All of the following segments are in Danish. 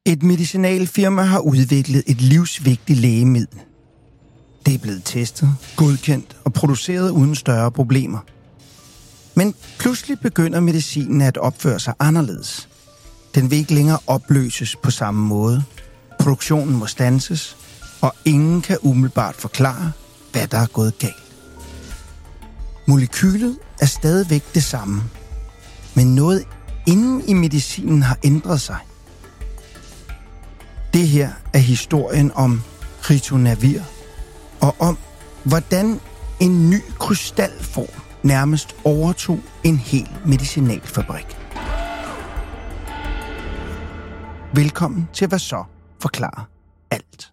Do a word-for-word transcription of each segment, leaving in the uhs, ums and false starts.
Et medicinalfirma har udviklet et livsvigtigt lægemiddel. Det er blevet testet, godkendt og produceret uden større problemer. Men pludselig begynder medicinen at opføre sig anderledes. Den vil ikke længere opløses på samme måde. Produktionen må standses, og ingen kan umiddelbart forklare, hvad der er gået galt. Molekylet er stadigvæk det samme, men noget inden i medicinen har ændret sig. Det her er historien om ritonavir, og om, hvordan en ny krystalform nærmest overtog en hel medicinalfabrik. Velkommen til Hvad så forklarer alt.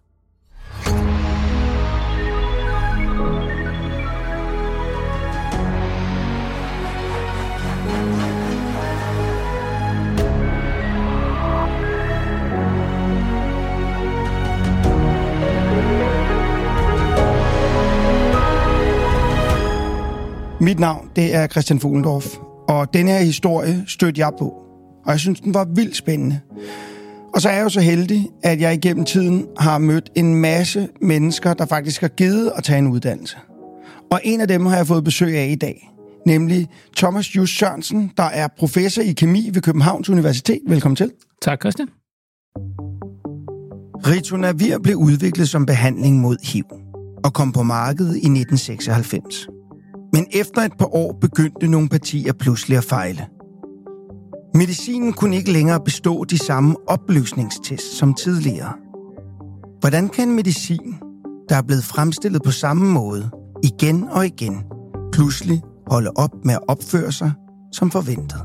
Mit navn, det er Christian Fuglendorf, og denne her historie stødte jeg på, og jeg synes, den var vildt spændende. Og så er jeg jo så heldig, at jeg igennem tiden har mødt en masse mennesker, der faktisk har givet at tage en uddannelse. Og en af dem har jeg fået besøg af i dag, nemlig Thomas Just Sørensen, der er professor i kemi ved Københavns Universitet. Velkommen til. Tak, Christian. Ritonavir blev udviklet som behandling mod H I V og kom på markedet i nitten seksoghalvfems. Men efter et par år begyndte nogle partier pludselig at fejle. Medicinen kunne ikke længere bestå de samme opløsningstests som tidligere. Hvordan kan en medicin, der er blevet fremstillet på samme måde, igen og igen, pludselig holde op med at opføre sig som forventet?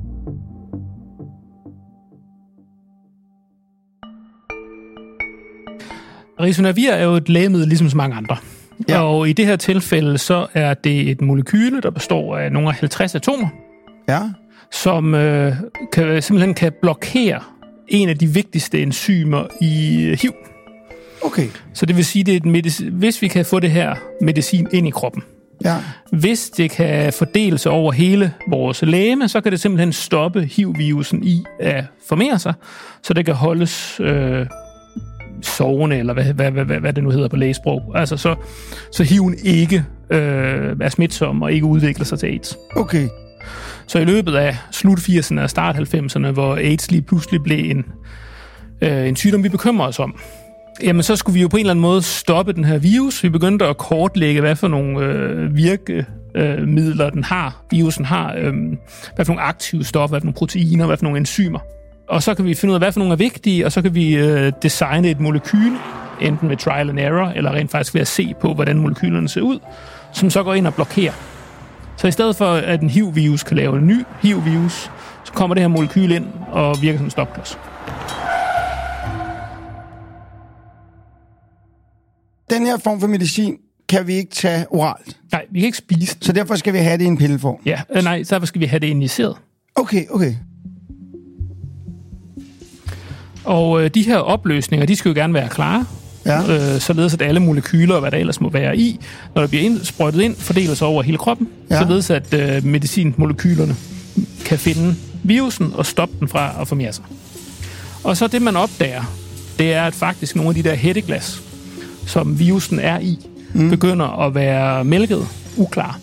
Ritonavir er jo et lægemiddel ligesom så mange andre. Ja. Og i det her tilfælde, så er det et molekyle, der består af nogle af halvtreds atomer, ja. som øh, kan, simpelthen kan blokere en af de vigtigste enzymer i H I V. Okay. Så det vil sige, det er et medicin, hvis vi kan få det her medicin ind i kroppen, ja. hvis det kan fordele sig over hele vores legeme, så kan det simpelthen stoppe H I V-virusen i at formere sig, så det kan holdes Øh, sovende, eller hvad, hvad, hvad, hvad det nu hedder på lægesprog. Altså, så, så H I V'en ikke øh, er smitsom og ikke udvikler sig til AIDS. Okay. Så i løbet af slut firserne og start halvfemserne, hvor AIDS lige pludselig blev en, øh, en sygdom, vi bekymrer os om, jamen så skulle vi jo på en eller anden måde stoppe den her virus. Vi begyndte at kortlægge, hvad for nogle øh, virkemidler den har, virusen har, øh, hvad for nogle aktive stoffer, hvad for nogle proteiner, hvad for nogle enzymer. Og så kan vi finde ud af, hvad for nogle er vigtige, og så kan vi øh, designe et molekyle, enten med trial and error, eller rent faktisk ved at se på, hvordan molekylerne ser ud, som så går ind og blokerer. Så i stedet for, at en H I V-virus kan lave en ny H I V-virus, så kommer det her molekyl ind og virker som en stopklods. Den her form for medicin kan vi ikke tage oralt? Nej, vi kan ikke spise den. Så derfor skal vi have det i en pilleform? Ja, øh, nej, så derfor skal vi have det injiceret. Okay, okay. Og øh, de her opløsninger, de skal jo gerne være klare, ja. øh, således at alle molekyler og hvad der ellers må være i, når der bliver ind, sprøjtet ind, fordeler sig over hele kroppen, ja. således at øh, medicinmolekylerne kan finde virusen og stoppe den fra at formere sig. Og så det, man opdager, det er, at faktisk nogle af de der hætteglas, som virusen er i, mm. begynder at være mælket uklar.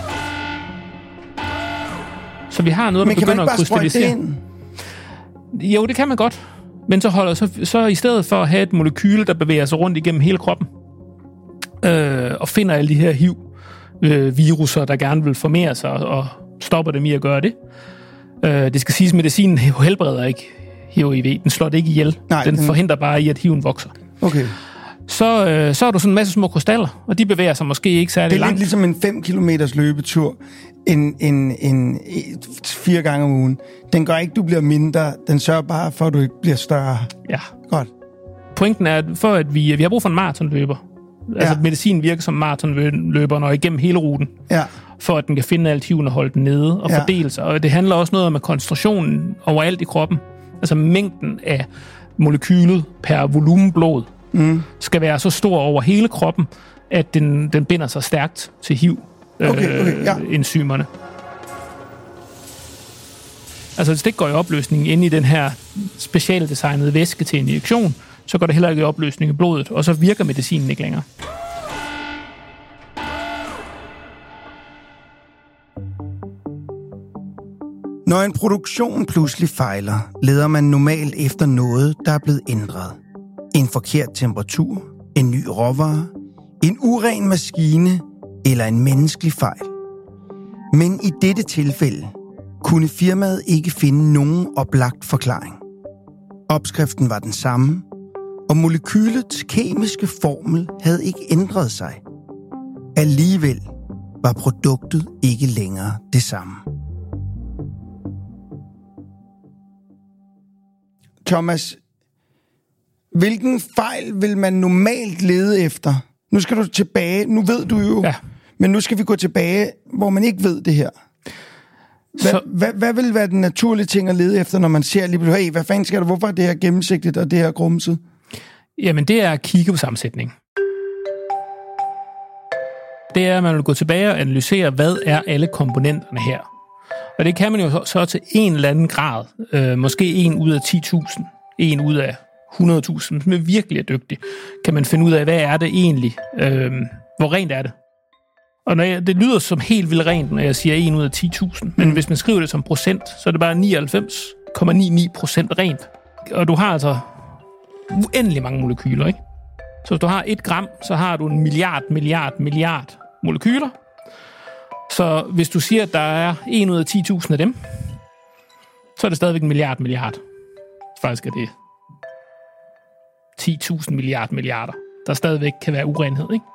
Så vi har noget, der begynder at krystallisere. Jo, det kan man godt. Men så, holder, så, så i stedet for at have et molekyle, der bevæger sig rundt igennem hele kroppen, øh, og finder alle de her H I V-viruser, der gerne vil formere sig, og stopper dem i at gøre det. Øh, det skal siges, at medicinen helbreder ikke H I V. Den slår det ikke ihjel. Nej, den, den forhindrer bare i, at H I V'en vokser. Okay. Så, øh, så har du sådan en masse små krystaller, og de bevæger sig måske ikke særlig langt. Det er lidt ligesom en fem kilometers løbetur, en, en, en, fire gange om ugen. Den gør ikke, du bliver mindre. Den sørger bare for, at du ikke bliver større. Ja. Godt. Pointen er, for at vi, vi har brug for en maratonløber. Altså, ja. Medicin virker som maratonløber, når igennem hele ruten. Ja. For at den kan finde alt H I V'en og holde den nede og ja. fordele sig. Og det handler også noget om koncentrationen overalt i kroppen. Altså mængden af molekylet per volumen blod mm. skal være så stor over hele kroppen, at den, den binder sig stærkt til H I V-enzymerne. Okay, okay, ja. Altså, hvis det går i opløsning inde i den her specialdesignet væske til injektion, så går det heller ikke i opløsning i blodet, og så virker medicinen ikke længere. Når en produktion pludselig fejler, leder man normalt efter noget, der er blevet ændret. En forkert temperatur, en ny råvare, en uren maskine eller en menneskelig fejl. Men i dette tilfælde kunne firmaet ikke finde nogen oplagt forklaring. Opskriften var den samme, og molekylets kemiske formel havde ikke ændret sig. Alligevel var produktet ikke længere det samme. Thomas, hvilken fejl vil man normalt lede efter? Nu skal du tilbage, nu ved du jo, ja. Men nu skal vi gå tilbage, hvor man ikke ved det her. Hvad, Så... hvad, hvad vil være den naturlige ting at lede efter, når man ser lige pludselig, hey, hvad fanden skal der, hvorfor er det her gennemsigtigt og det her grumset? Jamen, det er at kigge på sammensætning. Det er, at man vil gå tilbage og analysere, hvad er alle komponenterne her. Og det kan man jo så til en eller anden grad. Øh, måske en ud af ti tusind, en ud af hundrede tusind, som er virkelig er dygtig. Kan man finde ud af, hvad er det egentlig? Øh, hvor rent er det? Og når jeg, det lyder som helt vildt rent, når jeg siger en ud af ti tusind. Men hvis man skriver det som procent, så er det bare nioghalvfems komma nioghalvfems procent rent. Og du har altså uendelig mange molekyler, ikke? Så hvis du har et gram, så har du en milliard, milliard, milliard molekyler. Så hvis du siger, at der er en ud af ti tusind af dem, så er det stadigvæk en milliard, milliard. Faktisk er det ti tusind milliard, milliarder, der stadigvæk kan være urenhed, ikke?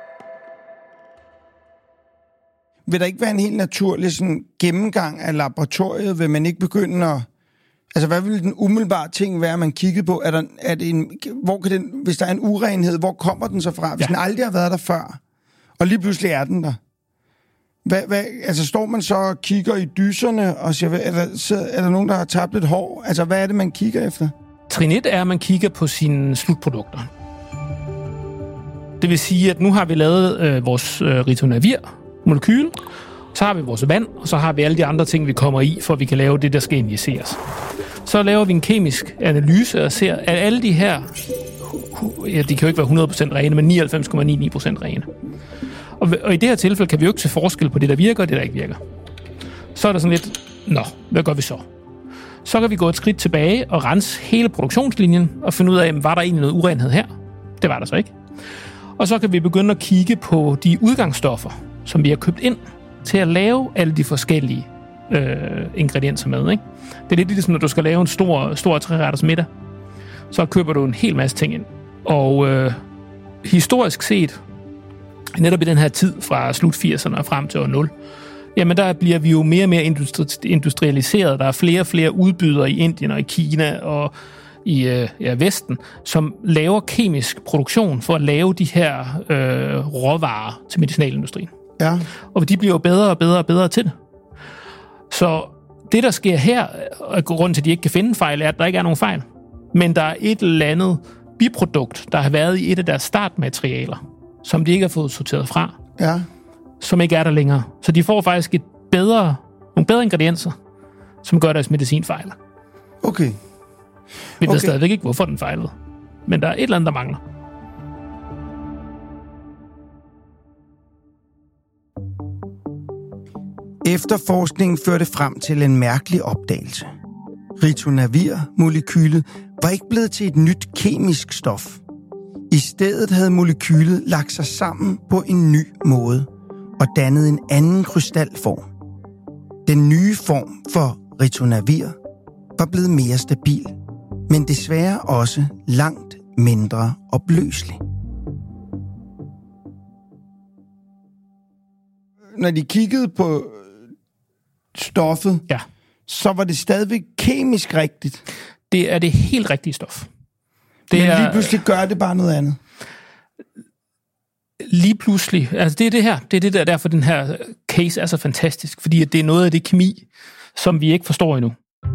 Vil der ikke være en helt naturlig sådan, gennemgang af laboratoriet? Vil man ikke begynde at... Altså, hvad vil den umiddelbare ting være, man kiggede på? Er der, er det en, hvor kan den, hvis der er en urenhed, hvor kommer den så fra? Hvis ja. den aldrig har været der før, og lige pludselig er den der. Hvad, hvad, altså, står man så og kigger i dyserne, og siger, er der, så, er der nogen, der har tabt lidt hår? Altså, hvad er det, man kigger efter? Trin et er, at man kigger på sine slutprodukter. Det vil sige, at nu har vi lavet øh, vores øh, ritonavir-molekyl, så har vi vores vand, og så har vi alle de andre ting, vi kommer i, for at vi kan lave det, der skal injiceres. Så laver vi en kemisk analyse og ser, at alle de her, ja, de kan jo ikke være hundrede procent rene, men nioghalvfems komma nioghalvfems procent rene. Og, og i det her tilfælde kan vi jo ikke se forskel på det, der virker, og det, der ikke virker. Så er der sådan lidt, nå, hvad gør vi så? Så kan vi gå et skridt tilbage og rense hele produktionslinjen, og finde ud af, var der egentlig noget urenhed her? Det var der så ikke. Og så kan vi begynde at kigge på de udgangsstoffer, som vi har købt ind, til at lave alle de forskellige øh, ingredienser med. Ikke? Det er lidt ligesom, når du skal lave en stor, stor treretters middag. Så køber du en hel masse ting ind. Og øh, historisk set, netop i den her tid fra slut firserne og frem til år nul, jamen der bliver vi jo mere og mere industri- industrialiseret. Der er flere og flere udbydere i Indien og i Kina og i øh, ja, Vesten, som laver kemisk produktion for at lave de her øh, råvarer til medicinalindustrien. Ja. Og de bliver jo bedre og bedre og bedre til det. Så det, der sker her, og grunden til, at de ikke kan finde fejl, er, at der ikke er nogen fejl. Men der er et eller andet biprodukt, der har været i et af deres startmaterialer, som de ikke har fået sorteret fra, ja. Som ikke er der længere. Så de får faktisk et bedre, nogle bedre ingredienser, som gør deres medicin fejler. Okay. Vi ved okay. stadigvæk ikke, hvorfor den fejlede. Men der er et eller andet, der mangler. Efterforskningen førte frem til en mærkelig opdagelse. Ritonavir-molekylet var ikke blevet til et nyt kemisk stof. I stedet havde molekylet lagt sig sammen på en ny måde og dannet en anden krystalform. Den nye form for ritonavir var blevet mere stabil, men desværre også langt mindre opløselig. Når de kiggede på stoffet, ja. Så var det stadigvæk kemisk rigtigt. Det er det helt rigtige stof. Det Men er, lige pludselig gør det bare noget andet. Lige pludselig. Altså det er det her. Det er det der, derfor den her case er så fantastisk. Fordi det er noget af det kemi, som vi ikke forstår endnu.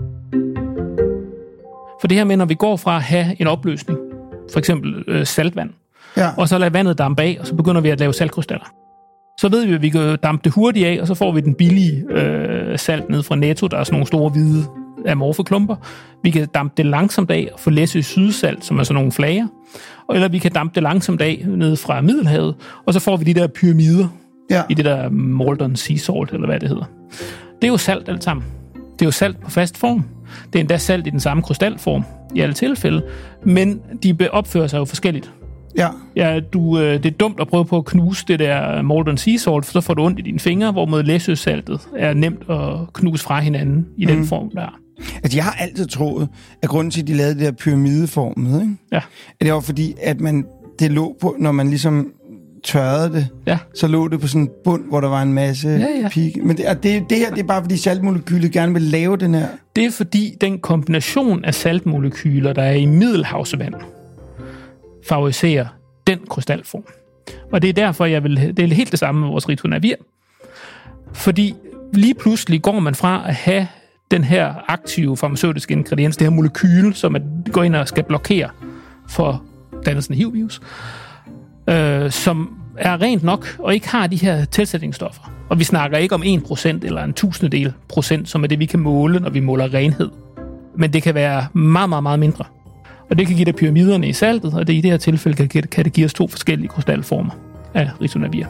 For det her med, når vi går fra at have en opløsning, for eksempel øh, saltvand, ja. Og så lader vandet dampe af, og så begynder vi at lave saltkrystaller. Så ved vi, at vi kan dampe det hurtigt af, og så får vi den billige øh, salt ned fra Netto. Der er sådan nogle store hvide amorfe klumper. Vi kan dampe det langsomt af og få Læsø sydsalt, som er sådan nogle flager. Eller vi kan dampe det langsomt af ned fra Middelhavet, og så får vi de der pyramider ja. i det der Maldon Sea Salt, eller hvad det hedder. Det er jo salt alt sammen. Det er jo salt på fast form. Det er endda salt i den samme krystalform i alle tilfælde, men de opfører sig jo forskelligt. Ja. Ja, du, det er dumt at prøve på at knuse det der Maldon Sea Salt, for så får du ondt i dine fingre, hvorimod Læsøsaltet er nemt at knuse fra hinanden i mm. den form der. Altså, jeg har altid troet, at grunden til, at de lavede det der pyramideformet, ikke? Ja. At det var fordi, at man, det lå på, når man ligesom tørrede det, ja. så lå det på sådan en bund, hvor der var en masse ja, ja. pigge. Men det, det, det her, det er bare fordi saltmolekylet gerne vil lave den her. Det er fordi, den kombination af saltmolekyler, der er i middelhavsvand, favoriserer den krystalform. Og det er derfor, jeg vil... Det er helt det samme med vores Ritonavir. Fordi lige pludselig går man fra at have den her aktive farmaceutiske ingrediens, det her molekyle, som går ind og skal blokere for dannelsen af H I V-virus, øh, som er rent nok og ikke har de her tilsætningsstoffer. Og vi snakker ikke om en procent eller en tusindedel procent, som er det, vi kan måle, når vi måler renhed. Men det kan være meget, meget, meget mindre. Og det kan give dig pyramiderne i saltet, og det i det her tilfælde kan, kan det give os to forskellige krystalformer af Ritonavir.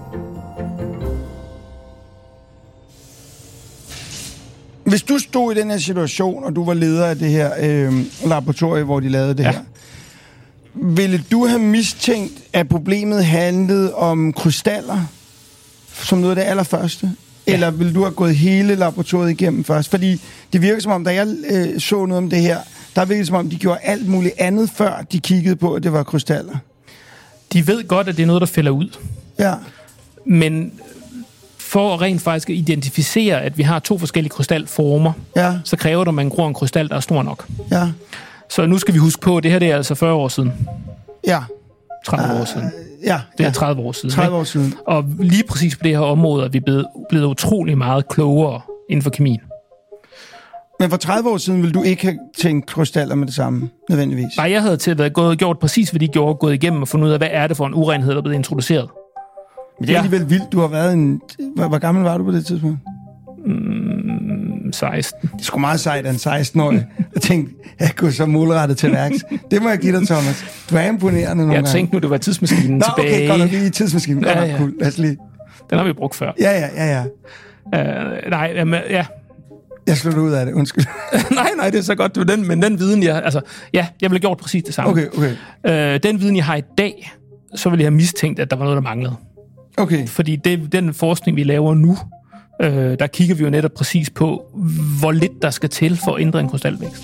Hvis du stod i den her situation, og du var leder af det her øh, laboratorium, hvor de lavede det ja. her, ville du have mistænkt, at problemet handlede om krystaller, som noget af det allerførste? Ja. Eller ville du have gået hele laboratoriet igennem først? Fordi det virker som om, da jeg øh, så noget om det her, der virkede som om, de gjorde alt muligt andet, før de kiggede på, at det var krystaller. De ved godt, at det er noget, der falder ud. Ja. Men for at rent faktisk identificere, at vi har to forskellige krystalformer, ja. så kræver det, at man gror en krystal, der er stor nok. Ja. Så nu skal vi huske på, at det her det er altså fyrre år siden. Ja. tredive uh, år siden. Ja. Det er ja. tredive år siden. tredive år siden. Og lige præcis på det her område er vi blevet, blevet utrolig meget klogere inden for kemien. Men for tredive år siden ville du ikke have tænkt krystaller med det samme, nødvendigvis? Nej, jeg havde til at være gået, gjort præcis, hvad de gjorde, gået igennem og fundet ud af, hvad er det for en urenhed, der er blevet introduceret. Men det er ja. alligevel vildt. Du har været en... Hvor, hvor gammel var du på det tidspunkt? Mm, seksten. Det er sgu meget sejt af en seksten-årig. Jeg tænkte, jeg kunne så målrettet til værks. Det må jeg give dig, Thomas. Du er imponerende nogle Jeg gange. tænkte nu, det var tidsmaskinen Nå, tilbage. okay, godt nok lige i tidsmaskinen. Godt ja, ja. Cool. Lad os lige... Den har vi brugt før. Ja, ja, ja, ja. Uh, nej, jamen, ja. Jeg slutter ud af det, undskyld. nej, nej, det er så godt. Det den, men den viden, jeg... Altså, ja, jeg ville have gjort præcis det samme. Okay, okay. Uh, den viden, jeg har i dag, så ville jeg have mistænkt, at der var noget, der manglede. Okay. Fordi det, den forskning, vi laver nu, øh, der kigger vi jo netop præcis på, hvor lidt der skal til for at ændre en krystalvækst.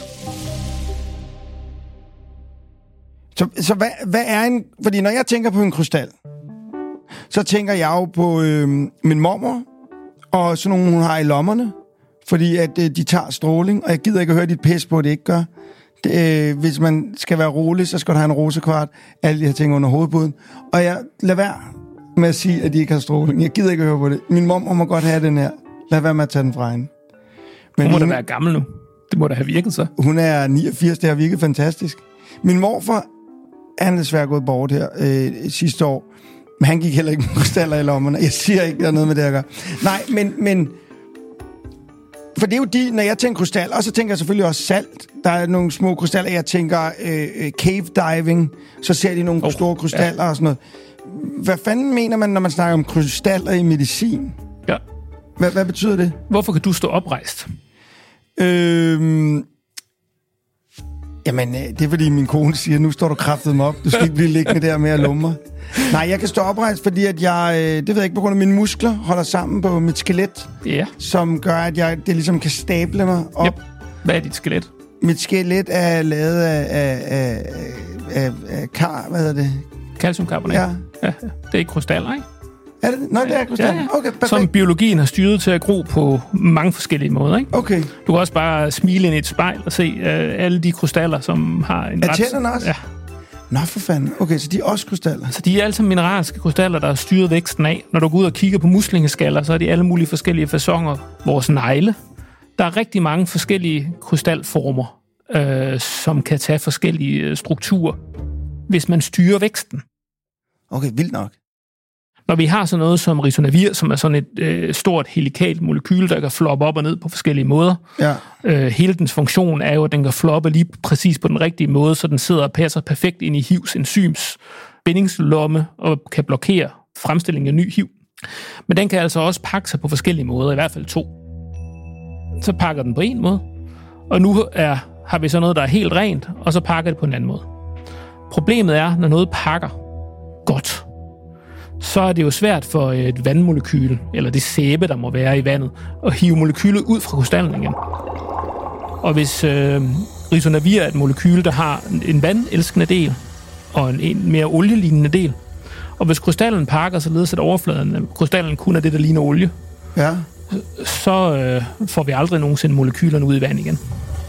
Så, så hvad, hvad er en... Fordi når jeg tænker på en krystal, så tænker jeg jo på øh, min mormor, og sådan nogle, hun har i lommerne, fordi at øh, de tager stråling, og jeg gider ikke at høre dit pis på, at det ikke gør. Det, øh, hvis man skal være rolig, så skal du have en rosekvart, alle de her ting under hovedbuden. Og jeg lader være med at sige, at de ikke har stråling. Jeg gider ikke at høre på det. Min mor må godt have den her. Lad være med at tage den fra hende. Men hun må da være gammel nu. Det må da have virket så. Hun er niogfirs, det har virket fantastisk. Min morfar, han er desværre gået bort her øh, sidste år. Men han gik heller ikke med krystaller i lommerne. Jeg siger ikke, der er noget med det at gøre. Nej, men... men for det er jo de, når jeg tænker krystaller, og så tænker jeg selvfølgelig også salt. Der er nogle små krystaller. Jeg tænker øh, cave diving. Så ser de nogle oh, store krystaller ja. og sådan noget. Hvad fanden mener man, når man snakker om krystaller i medicin? Ja. Hvad, hvad betyder det? Hvorfor kan du stå oprejst? Øhm, jamen, det er fordi min kone siger, nu står du kraftet mig op. Du skal ikke blive liggende der med at lumre. Nej, jeg kan stå oprejst, fordi at jeg, det ved jeg ikke, på grund af mine muskler holder sammen på mit skelet. Ja. Som gør, at jeg det ligesom kan stable mig op. Yep. Hvad er dit skelet? Mit skelet er lavet af, af, af, af, af kar, hvad hedder det? Calciumkarbonat. Ja. Ja. Det er ikke krystaller, ikke? Er det? Nå, det er krystaller. Ja, ja. Okay, perfekt. Som biologien har styret til at gro på mange forskellige måder, ikke? Okay. Du kan også bare smile ind i et spejl og se uh, alle de krystaller, som har en er ret... Er tænderne også? Ja. Nå for fanden. Okay, så de er også krystaller? Så de er altså mineralske krystaller, der har styret væksten af. Når du går ud og kigger på muslingeskaller, så er de alle mulige forskellige faconer. Vores negle. Der er rigtig mange forskellige krystalformer, øh, som kan tage forskellige strukturer, hvis man styrer væksten. Okay, vildt nok. Når vi har sådan noget som risonavir, som er sådan et øh, stort helikalt molekyle, der kan floppe op og ned på forskellige måder. Ja. Øh, hele dens funktion er jo, at den kan floppe lige præcis på den rigtige måde, så den sidder og passer perfekt ind i H I V's enzyms bindingslomme og kan blokere fremstillingen af ny H I V. Men den kan altså også pakke sig på forskellige måder, i hvert fald to. Så pakker den på en måde, og nu er, har vi så noget, der er helt rent, og så pakker det på en anden måde. Problemet er, når noget pakker godt, så er det jo svært for et vandmolekyle, eller det sæbe, der må være i vandet, at hive molekylet ud fra krystallen igen. Og hvis øh, risonavir er et molekyle, der har en vandelskende del, og en, en mere olielignende del, og hvis krystallen pakker, således at overfladen af krystallen kun er det, der ligner olie, ja. så øh, får vi aldrig nogensinde molekylerne ud i vand igen.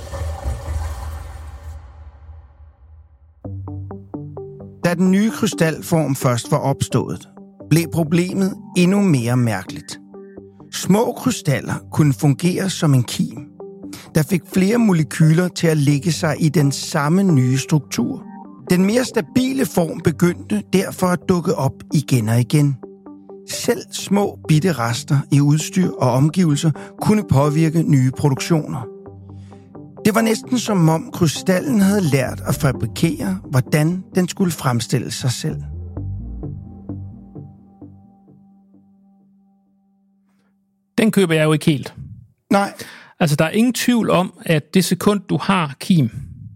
Da den nye krystalform først var opstået, blev problemet endnu mere mærkeligt. Små krystaller kunne fungere som en kim, der fik flere molekyler til at lægge sig i den samme nye struktur. Den mere stabile form begyndte derfor at dukke op igen og igen. Selv små bitte rester i udstyr og omgivelser kunne påvirke nye produktioner. Det var næsten som om krystallen havde lært at fabrikere, hvordan den skulle fremstille sig selv. Den køber jeg jo ikke helt. Nej. Altså, der er ingen tvivl om, at det sekund, du har kim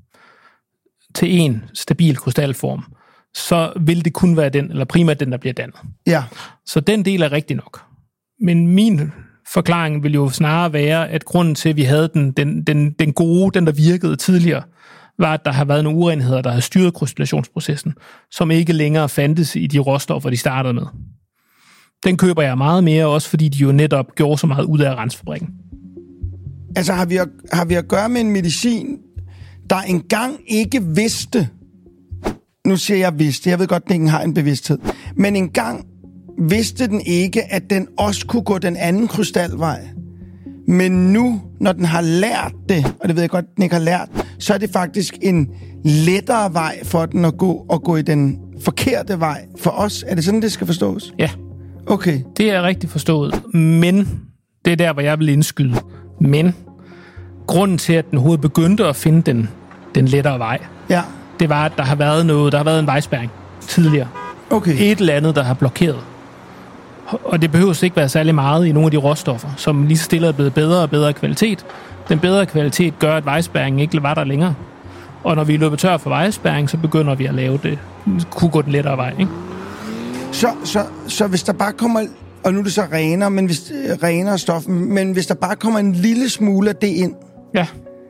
til en stabil krystalform, så vil det kun være den, eller primært den, der bliver dannet. Ja. Så den del er rigtig nok. Men min forklaring vil jo snarere være, at grunden til, at vi havde den, den, den, den gode, den der virkede tidligere, var, at der har været nogle urenheder, der har styret krystallationsprocessen, som ikke længere fandtes i de råstoffer, de startede med. Den køber jeg meget mere, også fordi de jo netop gjorde så meget ud af rensfabrikken. Altså har vi, at, har vi at gøre med en medicin, der engang ikke vidste, nu siger jeg vidste, jeg ved godt, at den ikke har en bevidsthed, men engang vidste den ikke, at den også kunne gå den anden krystalvej. Men nu, når den har lært det, og det ved jeg godt, den ikke har lært, så er det faktisk en lettere vej for den at gå, og gå i den forkerte vej for os. Er det sådan, det skal forstås? Ja. Okay. Det er rigtigt forstået, men det er der, hvor jeg vil indskyde. Men grunden til, at den overhovedet begyndte at finde den, den lettere vej, ja. det var, at der har været noget, der har været en vejspærring tidligere. Okay. Et eller andet, der har blokeret. Og det behøver ikke være særlig meget i nogle af de råstoffer, som lige så stille er blevet bedre og bedre kvalitet. Den bedre kvalitet gør, at vejspærringen ikke var der længere. Og når vi er løbet tør for vejspærring, så begynder vi at lave det. Kunne gå den lettere vej, ikke? Så, så, så hvis der bare kommer, og nu er det så rener, men hvis rener stof, men hvis der bare kommer en lille smule af det ind, ja.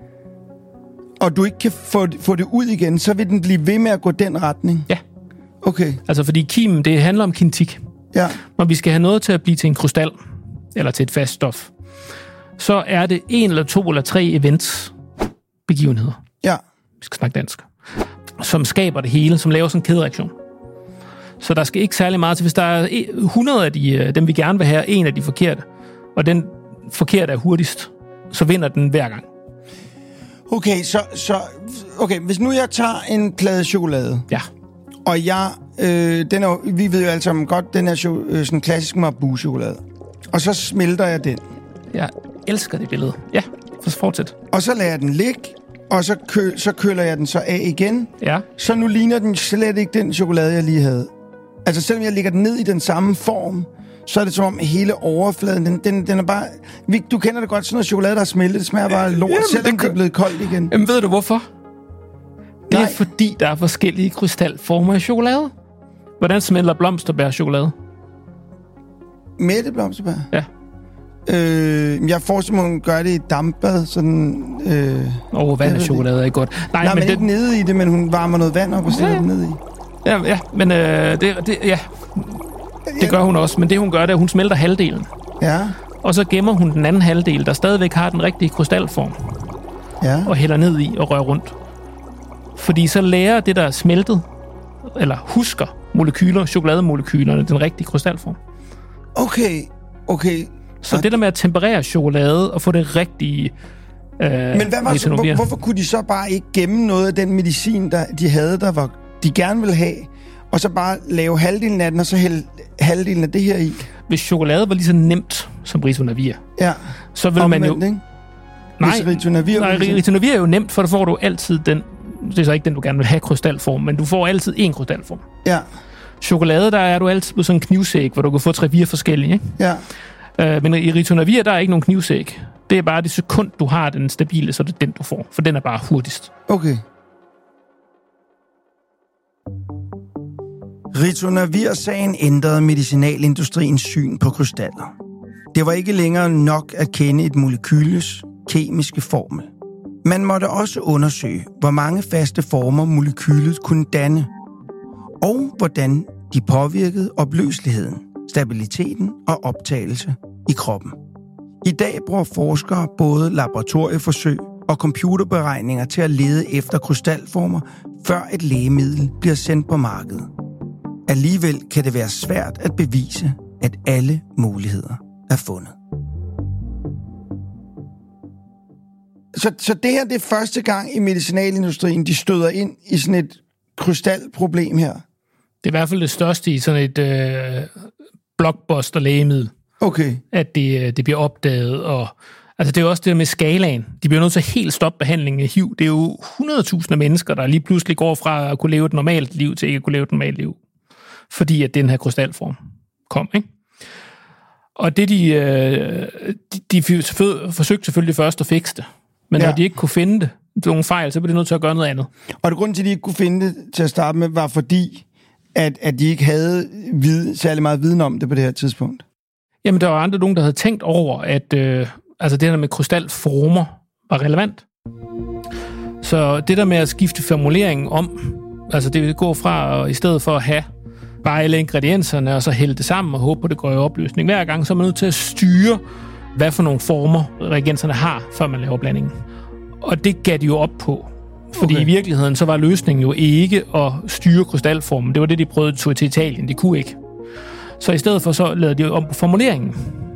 og du ikke kan få, få det ud igen, så vil den blive ved med at gå den retning? Ja. Okay. Altså fordi kimen, det handler om kinetik. Ja. Når vi skal have noget til at blive til en krystal, eller til et fast stof, så er det en eller to eller tre events, begivenheder. Ja. Vi skal snakke dansk. Som skaber det hele, som laver sådan en kædereaktion. Så der skal ikke særlig meget til. Hvis der er hundrede af de, dem, vi gerne vil have, en af de forkerte, og den forkerte er hurtigst, så vinder den hver gang. Okay, så, så okay, hvis nu jeg tager en plade chokolade, ja. og jeg, øh, den er, vi ved jo alle sammen godt, den er jo, øh, sådan klassisk Marabou-chokolade, og så smelter jeg den. Jeg elsker det billede. Ja, fortsæt. Og så lader jeg den ligge, og så, kø, så køler jeg den så af igen. Ja. Så nu ligner den slet ikke den chokolade, jeg lige havde. Altså selvom jeg lægger den ned i den samme form, så er det som om hele overfladen, den, den, den er bare... Du kender det godt, sådan noget chokolade, der er smeltet, det smager bare lort, jamen, selvom det er blevet koldt igen. Jamen ved du hvorfor? Det Nej. er fordi, der er forskellige krystalformer i chokolade. Hvordan smelter blomsterbærchokolade? Mætte blomsterbær? Ja. Øh, jeg forestiller mig, at gør det i dampbad, sådan... Øh, Åh, vand og chokolade er ikke godt. Nej, Nej men, men det... ikke nede i det, men hun varmer noget vand op og sætter ja. det ned i. Ja, ja, men øh, det, det, ja, det gør hun også. Men det, hun gør, det er, at hun smelter halvdelen. Ja. Og så gemmer hun den anden halvdel, der stadigvæk har den rigtige krystalform. Ja. Og hælder ned i og rører rundt. Fordi så lærer det, der er smeltet, eller husker molekyler, chokolademolekylerne, den rigtige krystalform. Okay, okay. Så og det der med at temperere chokolade og få det rigtige... Øh, men hvad var så, hvor, hvorfor kunne de så bare ikke gemme noget af den medicin, der de havde, der var, de gerne ville have, Og så bare lave halvdelen af den, og så hælde halvdelen af det her i? Hvis chokolade var lige så nemt som Ritonavir, ja. så vil man jo... Ikke? Nej, Ritonavir, nej, Ritonavir er jo nemt, for der får du altid den... Det er så ikke den, du gerne vil have krystalform, men du får altid én krystalform. Ja. Chokolade, der er du altid på sådan en knivsæg, hvor du kan få tre-fire forskellige, ikke? Ja. Øh, men i Ritonavir, der er ikke nogen knivsæg. Det er bare det sekund, du har den stabile, så det er den, du får. For den er bare hurtigst. Okay. Ritonavir-sagen ændrede medicinalindustriens syn på krystaller. Det var ikke længere nok at kende et molekyles kemiske formel. Man måtte også undersøge, hvor mange faste former molekylet kunne danne, og hvordan de påvirkede opløseligheden, stabiliteten og optagelse i kroppen. I dag bruger forskere både laboratorieforsøg og computerberegninger til at lede efter krystalformer, før et lægemiddel bliver sendt på markedet. Alligevel kan det være svært at bevise, at alle muligheder er fundet. Så, så det her det er første gang i medicinalindustrien, de støder ind i sådan et krystalproblem her? Det er i hvert fald det største i sådan et øh, blockbuster-lægemiddel. Okay. At det, det bliver opdaget, og altså det er jo også det med skalaen. De bliver nødt til at helt stoppe behandlingen af H I V. Det er jo hundrede tusinder mennesker, der lige pludselig går fra at kunne leve et normalt liv til ikke at kunne leve et normalt liv. Fordi at den her krystalform kom, ikke? Og det de, øh, de, de forsøgte selvfølgelig først at fikse det. Men ja. Når de ikke kunne finde det, nogle fejl, så blev de nødt til at gøre noget andet. Og det grund til, at de ikke kunne finde det til at starte med, var fordi, at, at de ikke havde vid, særlig meget viden om det på det her tidspunkt? Jamen, der var andre nogen, der havde tænkt over, at øh, altså det der med krystalformer var relevant. Så det der med at skifte formuleringen om, altså det vil gå fra, i stedet for at have bare alle ingredienserne, og så hælde det sammen og håbe på, det går i opløsning hver gang, så er man nødt til at styre, hvad for nogle former reagenserne har, før man laver blandingen. Og det gav de jo op på. Fordi okay. I virkeligheden, så var løsningen jo ikke at styre krystalformen. Det var det, de prøvede til Italien. De kunne ikke. Så i stedet for, så lavede de om på formuleringen.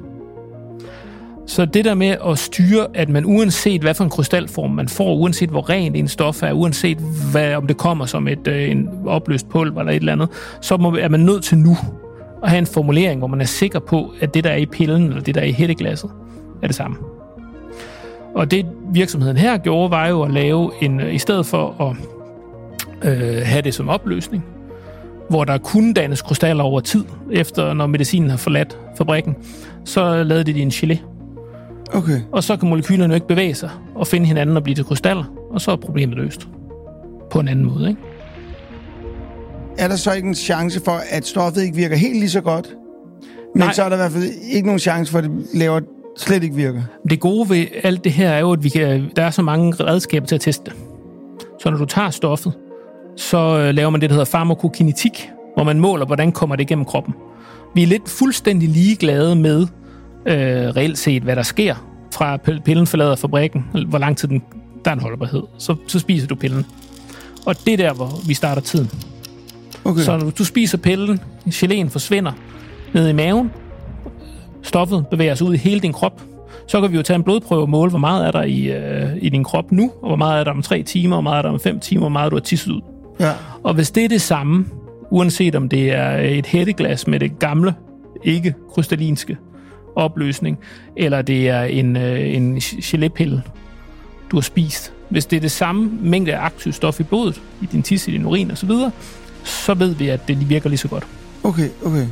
Så det der med at styre, at man uanset hvad for en krystalform man får, uanset hvor rent en stof er, uanset hvad, om det kommer som et en opløst pulver eller et eller andet, så må, er man nødt til nu at have en formulering, hvor man er sikker på, at det, der er i pillen, eller det, der er i hætteglasset, er det samme. Og det virksomheden her gjorde, var jo at lave en, i stedet for at øh, have det som opløsning, hvor der kunne dannes krystaller over tid, efter når medicinen har forladt fabrikken, så lavede de en gelé. Okay. Og så kan molekylerne jo ikke bevæge sig og finde hinanden og blive til krystaller, og så er problemet løst. På en anden måde, ikke? Er der så ikke en chance for, at stoffet ikke virker helt lige så godt? Men Nej. Så er der i hvert fald ikke nogen chance for, at det laver slet ikke virker. Det gode ved alt det her er jo, at vi kan, der er så mange redskaber til at teste det. Så når du tager stoffet, så laver man det, der hedder farmakokinetik, hvor man måler, hvordan kommer det igennem kroppen. Vi er lidt fuldstændig ligeglade med øh, reelt set, hvad der sker fra pillen forlader fabrikken, hvor lang tid den, der er en holdbarhed. Så, så spiser du pillen. Og det er der, hvor vi starter tiden. Okay. Så når du spiser pillen, geléen forsvinder ned i maven, stoffet bevæger sig ud i hele din krop, så kan vi jo tage en blodprøve og måle, hvor meget er der i, øh, i din krop nu, og hvor meget er der om tre timer, og hvor meget er der om fem timer, og hvor meget du har tisset ud. Ja. Og hvis det er det samme, uanset om det er et hætteglas med det gamle, ikke krystallinske opløsning, eller det er en, øh, en gelépille, du har spist. Hvis det er det samme mængde af aktivt stof i blodet, i din tis, i din urin osv., så, så ved vi, at det virker lige så godt. Okay, okay.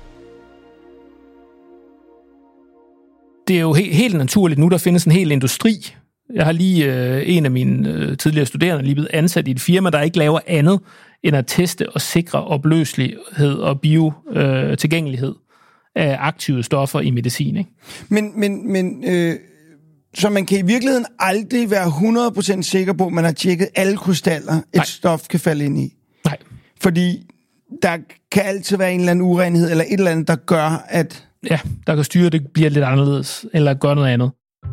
Det er jo he- helt naturligt nu, der findes en hel industri. Jeg har lige øh, en af mine øh, tidligere studerende lige blevet ansat i et firma, der ikke laver andet end at teste og sikre opløselighed og biotilgængelighed øh, af aktive stoffer i medicin. Ikke? Men, men, men øh, så man kan i virkeligheden aldrig være hundrede procent sikker på, at man har tjekket alle krystaller, et Nej. stof kan falde ind i? Nej. Fordi der kan altid være en eller anden urenhed, eller et eller andet, der gør, at... Ja, der kan styre, at det bliver lidt anderledes, eller gør noget andet.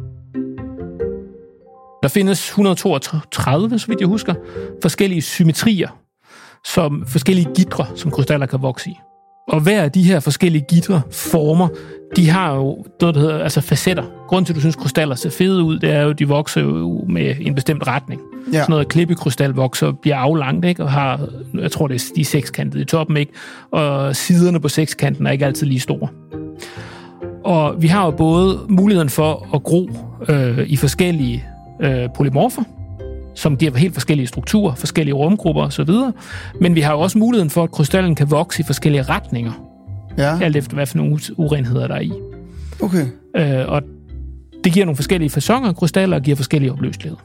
Der findes et hundrede og toogtredive, så vidt jeg husker, forskellige symmetrier, som forskellige gitre, som krystaller kan vokse i. Og hver af de her forskellige gitre former, de har jo det, der hedder altså facetter. Grunden til, at du synes, krystaller ser fede ud, det er jo, at de vokser jo med en bestemt retning. Ja. Sådan noget klippekrystal vokser, bliver aflangt, ikke? Og har, jeg tror, det er de sekskantede i toppen, ikke? Og siderne på sekskanten er ikke altid lige store. Og vi har jo både muligheden for at gro øh, i forskellige øh, polymorfer, som giver helt forskellige strukturer, forskellige rumgrupper osv. Men vi har jo også muligheden for, at krystallen kan vokse i forskellige retninger. Ja. Alt efter, hvad for nogle urenheder der er i. Okay. Øh, og det giver nogle forskellige faconer af krystaller og giver forskellige opløselighed.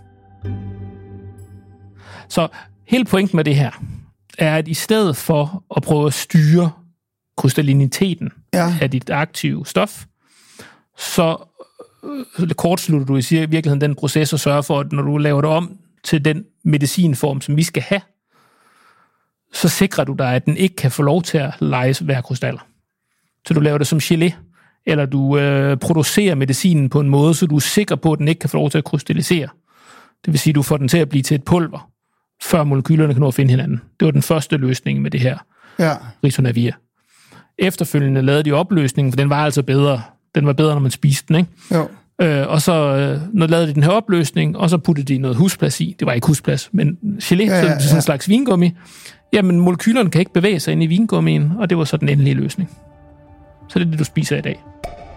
Så hele pointen med det her er, at i stedet for at prøve at styre krystalliniteten ja. af dit aktive stof, så øh, kortslutter du i virkeligheden den proces og sørger for, at når du laver det om til den medicinform, som vi skal have, så sikrer du dig, at den ikke kan få lov til at lege hver krystaller. Så du laver det som gelé, eller du øh, producerer medicinen på en måde, så du er sikker på, at den ikke kan få lov til at krystallisere. Det vil sige, at du får den til at blive til et pulver, før molekylerne kan nå at finde hinanden. Det var den første løsning med det her ja. Ritonavir. Efterfølgende lavede de opløsningen, for den var altså bedre. Den var bedre, når man spiste den, ikke? Jo. Øh, og så øh, når lavede de den her opløsning, og så puttede de noget husplads i. Det var ikke husplads, men gelé, ja, ja, ja. sådan en slags vingummi. Jamen, molekylerne kan ikke bevæge sig ind i vingummien, og det var så den endelige løsning. Så det er det, du spiser i dag.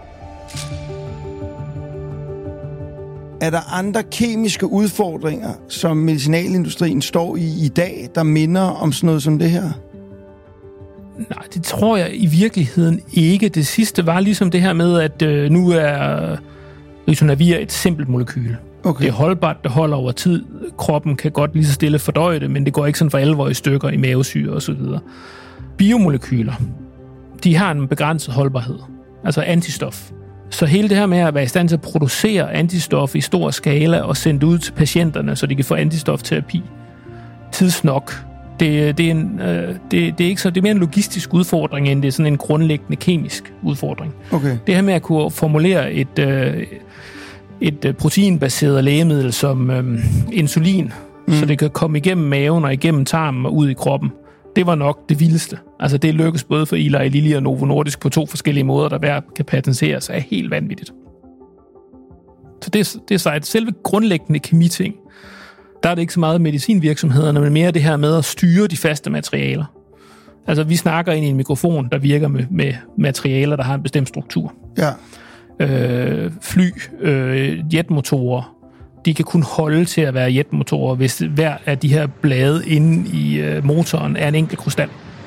Er der andre kemiske udfordringer, som medicinalindustrien står i i dag, der minder om sådan noget som det her? Nej, det tror jeg i virkeligheden ikke. Det sidste var ligesom det her med, at øh, nu er ritonavir et simpelt molekyl. Okay. Det er holdbart, det holder over tid. Kroppen kan godt lige så stille fordøje det, men det går ikke sådan for alvor i stykker i mavesyre og så videre. Biomolekyler, de har en begrænset holdbarhed, altså antistof. Så hele det her med at være i stand til at producere antistof i stor skala og sende det ud til patienterne, så de kan få antistofterapi tidsnok, det, det, er en, øh, det, det er ikke så, det er mere en logistisk udfordring, end det er sådan en grundlæggende kemisk udfordring. Okay. Det her med at kunne formulere et, øh, et proteinbaseret lægemiddel som øh, insulin, mm. så det kan komme igennem maven og igennem tarmen og ud i kroppen, det var nok det vildeste. Altså det lykkes både for Eli Lilly og Novo Nordisk på to forskellige måder, der hver kan patenteres, er helt vanvittigt. Så det, det er så et selve grundlæggende kemiting. Der er det ikke så meget medicinvirksomhederne, men mere det her med at styre de faste materialer. Altså vi snakker ind i en mikrofon, der virker med, med materialer, der har en bestemt struktur. Ja. Øh, fly, øh, jetmotorer, de kan kun holde til at være jetmotorer, hvis hver af de her blade inde i øh, motoren er en enkelt krystal.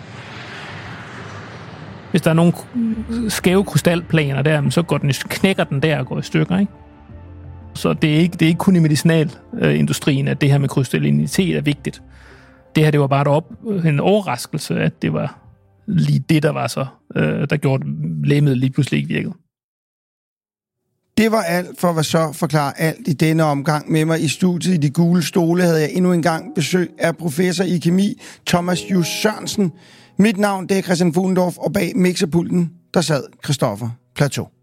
Hvis der er nogle skæve krystalplaner der, så går den, knækker den der og går i stykker, ikke? Så det er ikke, det er ikke kun i medicinalindustrien, at det her med krystallinitet er vigtigt. Det her, det var bare et op, en overraskelse, at det var lige det, der var så, øh, der gjorde lægemidlet lige pludselig ikke virkede. Det var alt for at så forklare alt i denne omgang. Med mig i studiet i De Gule Stole havde jeg endnu en gang besøg af professor i kemi Thomas Just Sørensen. Mit navn det er Christian Fuglendorf, og bag mixerpulten der sad Christoffer Plateau.